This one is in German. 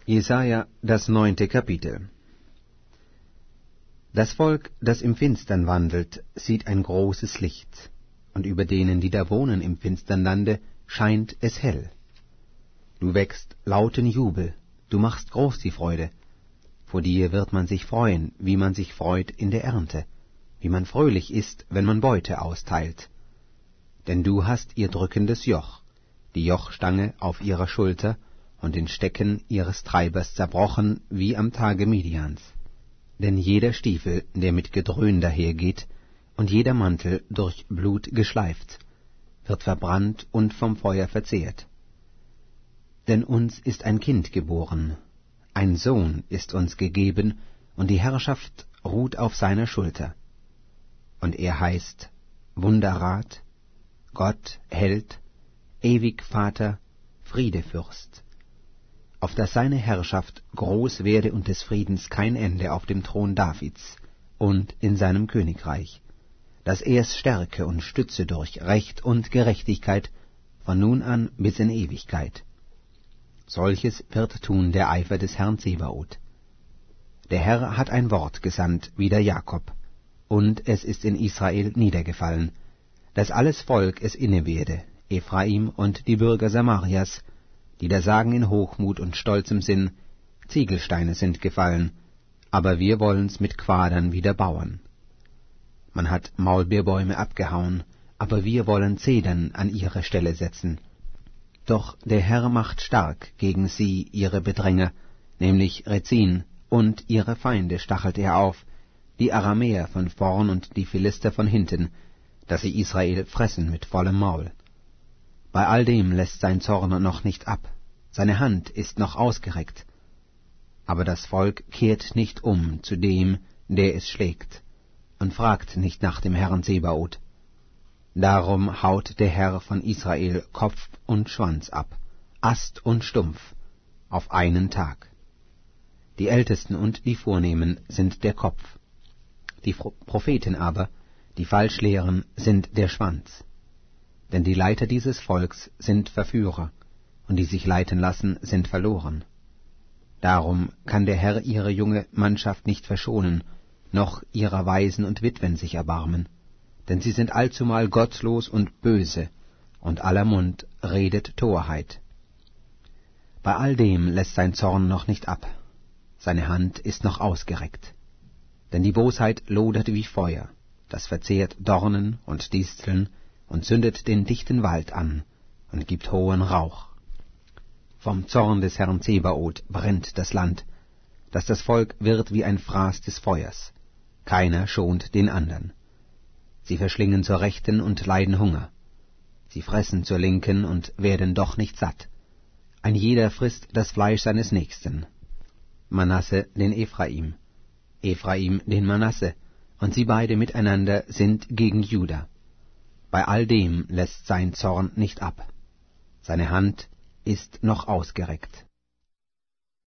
Jesaja, das 9. Kapitel. Das Volk, das im Finstern wandelt, sieht ein großes Licht, und über denen, die da wohnen im finstern Lande, scheint es hell. Du wächst lauten Jubel, du machst groß die Freude. Vor dir wird man sich freuen, wie man sich freut in der Ernte, wie man fröhlich ist, wenn man Beute austeilt. Denn du hast ihr drückendes Joch, die Jochstange auf ihrer Schulter, und den Stecken ihres Treibers zerbrochen, wie am Tage Midians. Denn jeder Stiefel, der mit Gedröhn dahergeht, und jeder Mantel durch Blut geschleift, wird verbrannt und vom Feuer verzehrt. Denn uns ist ein Kind geboren, ein Sohn ist uns gegeben, und die Herrschaft ruht auf seiner Schulter. Und er heißt Wunderrat, Gott, Held, ewig Vater, Friedefürst. Auf dass seine Herrschaft groß werde und des Friedens kein Ende auf dem Thron Davids und in seinem Königreich, dass er es stärke und stütze durch Recht und Gerechtigkeit von nun an bis in Ewigkeit. Solches wird tun der Eifer des Herrn Zebaoth. Der Herr hat ein Wort gesandt wider Jakob, und es ist in Israel niedergefallen, dass alles Volk es inne werde, Ephraim und die Bürger Samarias, die da sagen in Hochmut und stolzem Sinn, Ziegelsteine sind gefallen, aber wir wollen's mit Quadern wieder bauen. Man hat Maulbeerbäume abgehauen, aber wir wollen Zedern an ihre Stelle setzen. Doch der Herr macht stark gegen sie ihre Bedränger, nämlich Rezin, und ihre Feinde stachelt er auf, die Aramäer von vorn und die Philister von hinten, dass sie Israel fressen mit vollem Maul. Bei all dem lässt sein Zorn noch nicht ab, seine Hand ist noch ausgereckt. Aber das Volk kehrt nicht um zu dem, der es schlägt, und fragt nicht nach dem Herrn Zebaoth. Darum haut der Herr von Israel Kopf und Schwanz ab, Ast und Stumpf, auf einen Tag. Die Ältesten und die Vornehmen sind der Kopf, die Propheten aber, die falsch lehren, sind der Schwanz. Denn die Leiter dieses Volks sind Verführer, und die sich leiten lassen, sind verloren. Darum kann der Herr ihre junge Mannschaft nicht verschonen, noch ihrer Waisen und Witwen sich erbarmen, denn sie sind allzumal gottlos und böse, und aller Mund redet Torheit. Bei all dem lässt sein Zorn noch nicht ab, seine Hand ist noch ausgereckt. Denn die Bosheit lodert wie Feuer, das verzehrt Dornen und Disteln, und zündet den dichten Wald an und gibt hohen Rauch. Vom Zorn des Herrn Zebaoth brennt das Land, dass das Volk wird wie ein Fraß des Feuers, keiner schont den andern. Sie verschlingen zur Rechten und leiden Hunger, sie fressen zur Linken und werden doch nicht satt. Ein jeder frisst das Fleisch seines Nächsten. Manasse den Ephraim, Ephraim den Manasse, und sie beide miteinander sind gegen Juda. Bei all dem lässt sein Zorn nicht ab, seine Hand ist noch ausgereckt.